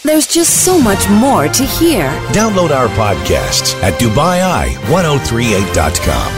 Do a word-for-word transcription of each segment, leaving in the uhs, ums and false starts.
There's just so much more to hear. Download our podcasts at Dubai Eye ten thirty-eight dot com.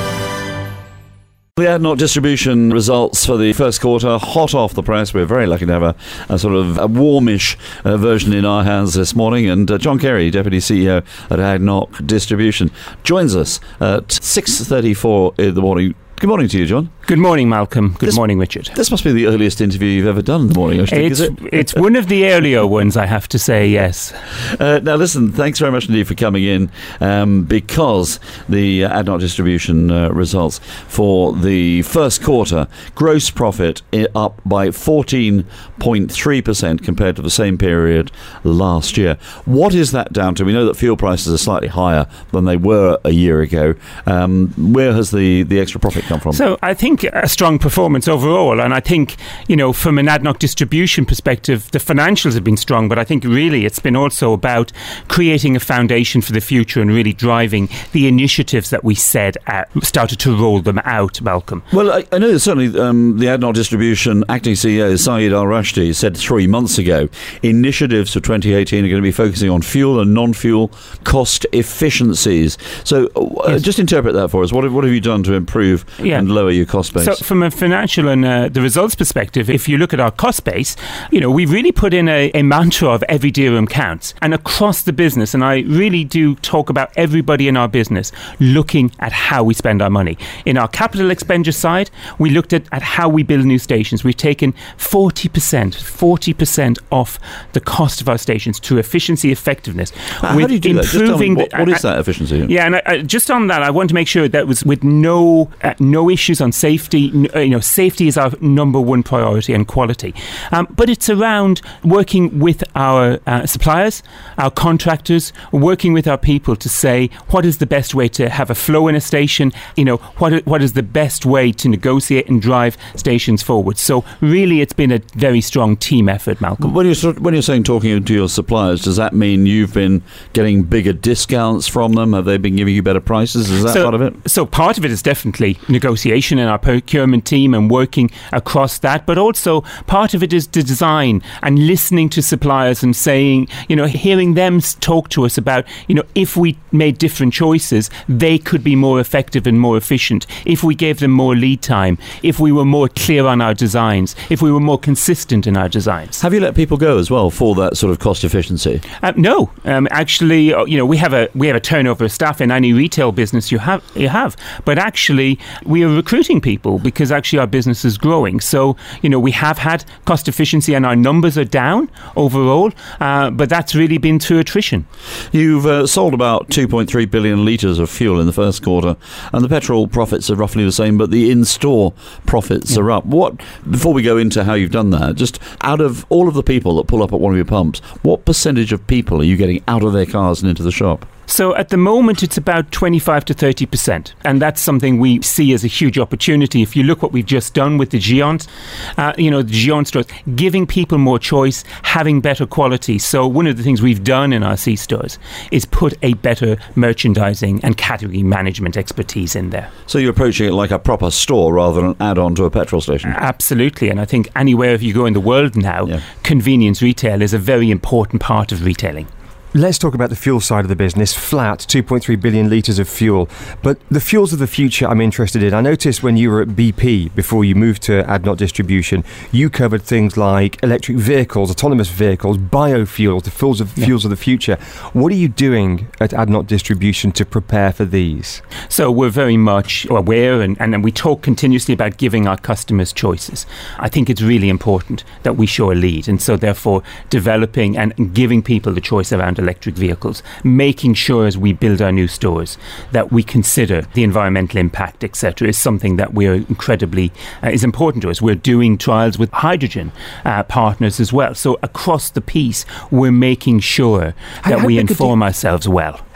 The ADNOC Distribution results for the first quarter, hot off the press. We're very lucky to have a, a sort of a warmish uh, version in our hands this morning. And uh, John Carey, Deputy C E O at ADNOC Distribution, joins us at six thirty-four in the morning. Good morning to you, John. Good morning, Malcolm. Good this, morning, Richard. This must be the earliest interview you've ever done in the morning, I think, it's, is it? It's one of the earlier ones, I have to say, yes. Uh, now, listen, thanks very much indeed for coming in, um, because the uh, ADNOC Distribution uh, results for the first quarter, gross profit I- up by fourteen point three percent compared to the same period last year. What is that down to? We know that fuel prices are slightly higher than they were a year ago. Um, where has the, the extra profit come from? So I think a strong performance overall, and I think, you know, from an ADNOC Distribution perspective, the financials have been strong, but I think really it's been also about creating a foundation for the future and really driving the initiatives that we said uh, started to roll them out, Malcolm. Well, I, I know that certainly um, the ADNOC Distribution acting C E O, Saeed Al-Rashdi, said three months ago initiatives for twenty eighteen are going to be focusing on fuel and non-fuel cost efficiencies. So uh, yes. just interpret that for us. What have, what have you done to improve yeah. and lower your cost base? So from a financial and uh, the results perspective, if you look at our cost base, you know, we really put in a, a mantra of every dirham counts, and across the business, and I really do talk about everybody in our business looking at how we spend our money. In our capital expenditure side, we looked at, at how we build new stations. We've taken forty percent, forty percent off the cost of our stations through efficiency, effectiveness. Uh, how do you do that? Just tell me, what, what is that efficiency? Yeah, and I, I, just on that, I want to make sure that was with no uh, no issues on safety. N- uh, you know, safety is our number one priority, and quality. Um, but it's around working with our uh, suppliers, our contractors, working with our people to say what is the best way to have a flow in a station. You know, what what is the best way to negotiate and drive stations forward. So really, it's been a very strong team effort, Malcolm. When you're when you're saying talking to your suppliers, does that mean you've been getting bigger discounts from them? Have they been giving you better prices? Is that so, part of it? So part of it is definitely negotiation in our procurement team and working across that, but also part of it is the design and listening to suppliers and saying, you know, hearing them talk to us about, you know, if we made different choices, they could be more effective and more efficient. If we gave them more lead time, if we were more clear on our designs, if we were more consistent in our designs. Have you let people go as well for that sort of cost efficiency? Uh, no, um, actually, you know, we have a we have a turnover of staff in any retail business you have you have, but actually we are recruiting people because actually our business is growing. So, you know, we have had cost efficiency and our numbers are down overall, uh, but that's really been through attrition. You've uh, sold about two point three billion litres of fuel in the first quarter, and the petrol profits are roughly the same, but the in-store profits yeah. are up. What, before we go into how you've done that, just out of all of the people that pull up at one of your pumps, what percentage of people are you getting out of their cars and into the shop? So at the moment, it's about twenty-five to thirty percent. And that's something we see as a huge opportunity. If you look what we've just done with the Giant, uh, you know, the Giant stores, giving people more choice, having better quality. So one of the things we've done in our C stores is put a better merchandising and category management expertise in there. So you're approaching it like a proper store rather than an add-on to a petrol station? Absolutely. And I think anywhere you go in the world now, yeah. convenience retail is a very important part of retailing. Let's talk about the fuel side of the business. Flat, two point three billion litres of fuel. But the fuels of the future I'm interested in. I noticed when you were at B P, before you moved to ADNOC Distribution, you covered things like electric vehicles, autonomous vehicles, biofuels, the fuels of, yeah. fuels of the future. What are you doing at ADNOC Distribution to prepare for these? So we're very much aware and, and we talk continuously about giving our customers choices. I think it's really important that we show a lead. And so therefore developing and giving people the choice around electric vehicles, making sure as we build our new stores that we consider the environmental impact, et cetera, is something that we're incredibly uh, is important to us. We're doing trials with hydrogen uh, partners as well. So across the piece, we're making sure that how, how we inform you, ourselves well.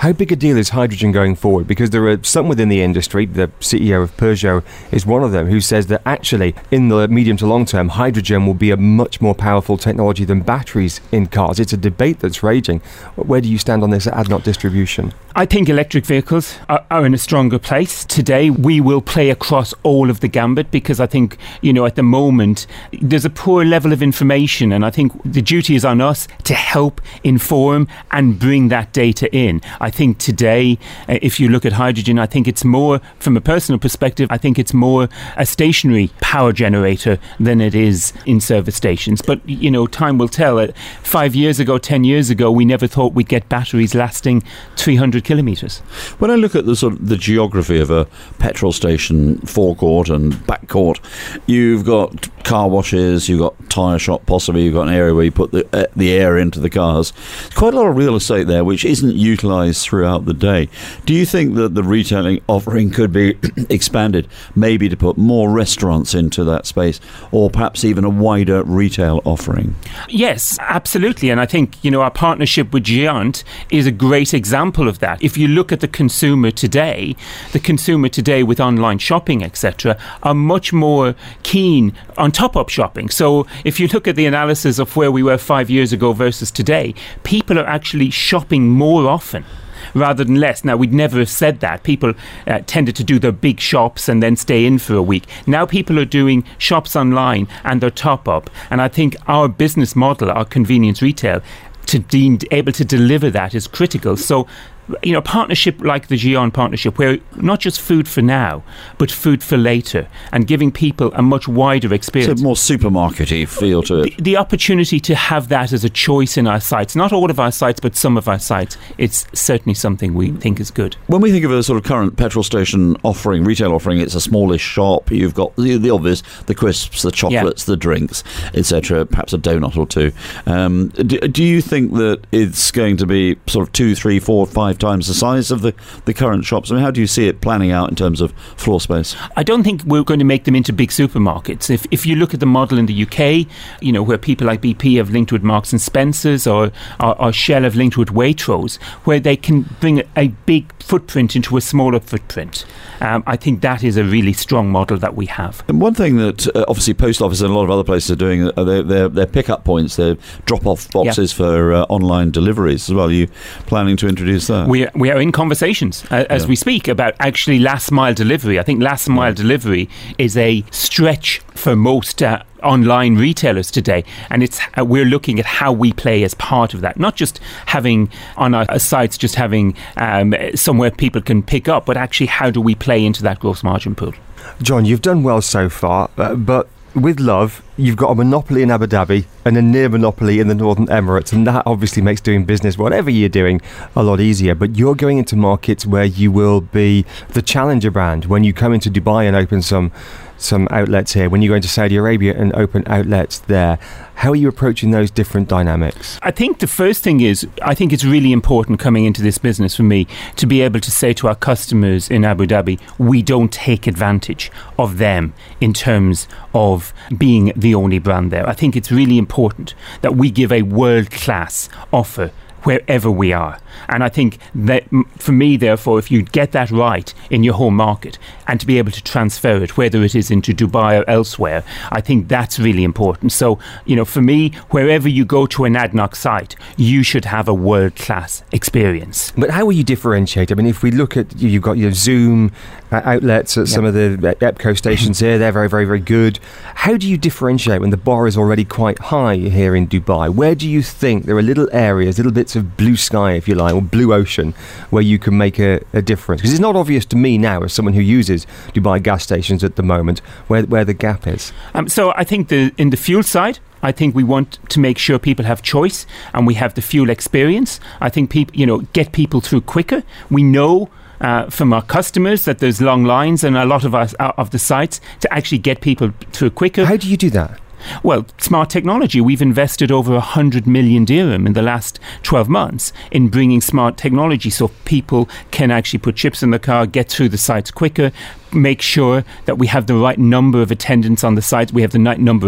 How big a deal is hydrogen going forward? Because there are some within the industry, the C E O of Peugeot is one of them, who says that actually in the medium to long term, hydrogen will be a much more powerful technology than batteries in cars. It's a debate that's raging. Where do you stand on this at ADNOC Distribution? I think electric vehicles are, are in a stronger place. Today, we will play across all of the gambit because I think, you know, at the moment, there's a poor level of information, and I think the duty is on us to help inform and bring that data in. I think today, uh, if you look at hydrogen, I think it's more, from a personal perspective, I think it's more a stationary power generator than it is in service stations. But, you know, time will tell. Uh, five years ago, ten years ago, we never thought we'd get batteries lasting three hundred kilometres. When I look at the sort of the geography of a petrol station forecourt and backcourt, you've got car washes, you've got tyre shop, possibly you've got an area where you put the uh, the air into the cars. Quite a lot of real estate there which isn't utilised throughout the day. Do you think that the retailing offering could be expanded, maybe to put more restaurants into that space, or perhaps even a wider retail offering? Yes, absolutely. And I think, you know, our partnership with Giant is a great example of that. If you look at the consumer today, the consumer today with online shopping, et cetera, are much more keen on top-up shopping. So if you look at the analysis of where we were five years ago versus today, people are actually shopping more often rather than less. Now, we'd never have said that. People uh, tended to do their big shops and then stay in for a week. Now people are doing shops online and their top-up. And I think our business model, our convenience retail, to be able to deliver that is critical. So, you know, a partnership like the Giant partnership, where not just food for now, but food for later, and giving people a much wider experience. It's a more supermarket-y feel to it. The, the opportunity to have that as a choice in our sites, not all of our sites, but some of our sites, it's certainly something we think is good. When we think of a sort of current petrol station offering, retail offering, it's a smallish shop. You've got the, the obvious, the crisps, the chocolates, yeah. the drinks, et cetera, perhaps a donut or two. Um, do, do you think that it's going to be sort of two, three, four, five times the size of the, the current shops? I mean, how do you see it planning out in terms of floor space? I don't think we're going to make them into big supermarkets. If if you look at the model in the U K, you know, where people like B P have linked with Marks and Spencer's, or, or, or Shell have linked with Waitrose, where they can bring a, a big footprint into a smaller footprint. Um, I think that is a really strong model that we have. And one thing that uh, obviously Post Office and a lot of other places are doing, are their, their, their pick-up points, their drop-off boxes yeah. for uh, online deliveries as well. Are you planning to introduce that? We are, we are in conversations uh, as yeah. we speak about actually last-mile delivery. I think last-mile yeah. delivery is a stretch for most uh, online retailers today, and it's uh, we're looking at how we play as part of that, not just having on our sites just having um, somewhere people can pick up, but actually how do we play into that gross margin pool. John, you've done well so far, uh, but with Love, you've got a monopoly in Abu Dhabi and a near monopoly in the Northern Emirates, and that obviously makes doing business, whatever you're doing, a lot easier. But you're going into markets where you will be the challenger brand. When you come into Dubai and open some some outlets here, when you go into Saudi Arabia and open outlets there, how are you approaching those different dynamics? I think the first thing is, I think it's really important coming into this business for me to be able to say to our customers in Abu Dhabi, we don't take advantage of them in terms of being the only brand there. I think it's really important that we give a world-class offer wherever we are. And I think that for me, therefore, if you get that right in your home market and to be able to transfer it, whether it is into Dubai or elsewhere, I think that's really important. So, you know, for me, wherever you go to an ADNOC site, you should have a world-class experience. But how will you differentiate? I mean, if we look at, you've got your Zoom uh, outlets at yep. some of the EPCO stations here, they're very, very, very good. How do you differentiate when the bar is already quite high here in Dubai? Where do you think there are little areas, little bits of blue sky, if you like, or blue ocean, where you can make a, a difference? Because it's not obvious to me now, as someone who uses Dubai gas stations at the moment, where where the gap is. Um, so I think the in the fuel side, I think we want to make sure people have choice and we have the fuel experience. I think people, you know, get people through quicker. We know Uh, from our customers that there's long lines and a lot of us uh, of the sites to actually get people through quicker. How do you do that? Well, smart technology. We've invested over one hundred million dirham in the last twelve months in bringing smart technology so people can actually put chips in the car, get through the sites quicker, make sure that we have the right number of attendants on the sites, we have the right number of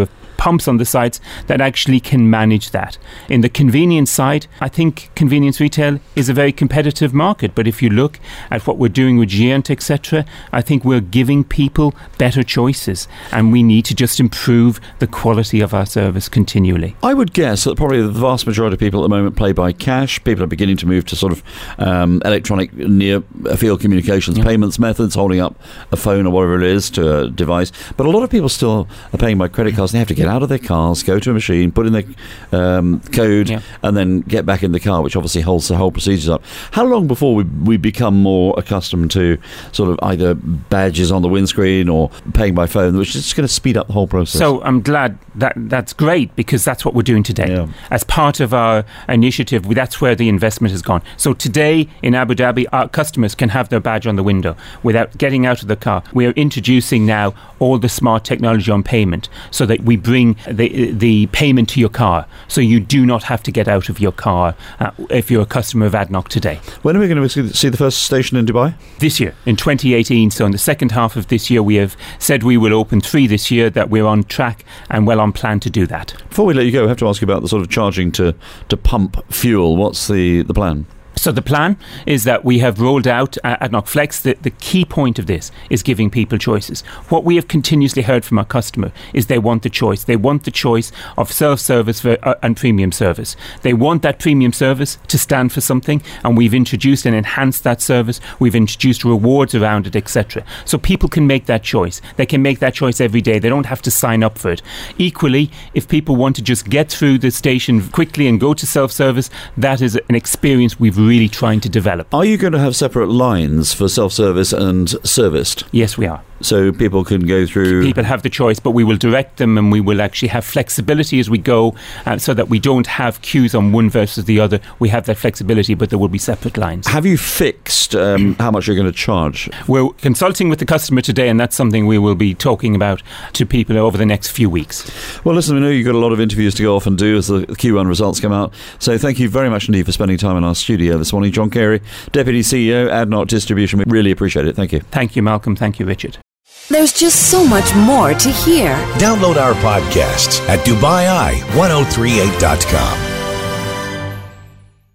pumps on the sites that actually can manage that. In the convenience side, I think convenience retail is a very competitive market, but if you look at what we're doing with Giant, et cetera, I think we're giving people better choices, and we need to just improve the quality of our service continually. I would guess that probably the vast majority of people at the moment play by cash. People are beginning to move to sort of um, electronic near-field communications, yeah. payments methods, holding up a phone or whatever it is to a device. But a lot of people still are paying by credit cards. They have to get out of their cars, go to a machine, put in their um, code, yeah. and then get back in the car, which obviously holds the whole procedures up. How long before we, we become more accustomed to sort of either badges on the windscreen or paying by phone, which is just going to speed up the whole process? So I'm glad that that's great, because that's what we're doing today. Yeah. As part of our initiative, that's where the investment has gone. So today in Abu Dhabi, our customers can have their badge on the window without getting out of the car. We are introducing now all the smart technology on payment, so that we bring the the payment to your car, so you do not have to get out of your car uh, if you're a customer of A D N O C today. When are we going to see the first station in Dubai? This year, in twenty eighteen. So in the second half of this year, we have said we will open three this year, that we're on track and well on plan to do that. Before we let you go, I have to ask you about the sort of charging to, to pump fuel. What's the, the plan? So the plan is that we have rolled out uh, A D N O C Flex. The, the key point of this is giving people choices. What we have continuously heard from our customer is they want the choice. They want the choice of self-service for, uh, and premium service. They want that premium service to stand for something, and we've introduced and enhanced that service. We've introduced rewards around it, et cetera. So people can make that choice. They can make that choice every day. They don't have to sign up for it. Equally, if people want to just get through the station quickly and go to self-service, that is an experience we've really trying to develop. Are you going to have separate lines for self-service and serviced? Yes, we are. So people can go through... People have the choice, but we will direct them, and we will actually have flexibility as we go, uh, so that we don't have queues on one versus the other. We have that flexibility, but there will be separate lines. Have you fixed um, how much you're going to charge? We're consulting with the customer today, and that's something we will be talking about to people over the next few weeks. Well, listen, we know you've got a lot of interviews to go off and do as the Q one results come out. So thank you very much indeed for spending time in our studio this morning. John Carey, Deputy C E O, A D N O C Distribution. We really appreciate it. Thank you. Thank you, Malcolm. Thank you, Richard. There's just so much more to hear. Download our podcasts at Dubai Eye ten thirty-eight dot com.